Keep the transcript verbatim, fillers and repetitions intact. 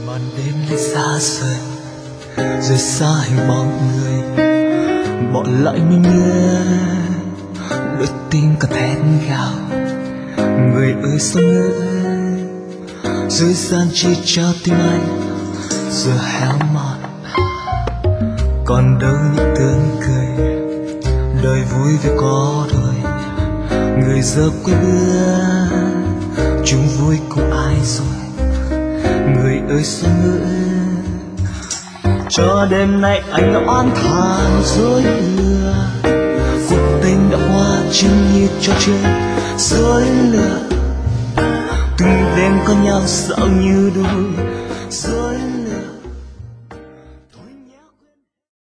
màn đêm lại xa dần rời xa hình bóng người, bỏ lại mình nhớ đôi tim còn thét gào. Người ơi sao ngỡ dưới gian chỉ trao tim anh giờ héo mòn, còn đâu những tiếng cười đời vui vì có đôi. Người giờ quay bước chung vui cùng ai rồi, người ơi sao ngỡ cho đêm nay anh đã oán than dối lừa. Cuộc tình đã qua chừng như trò chơi dối lừa, từng đêm có nhau dạo như đôi dối lừa.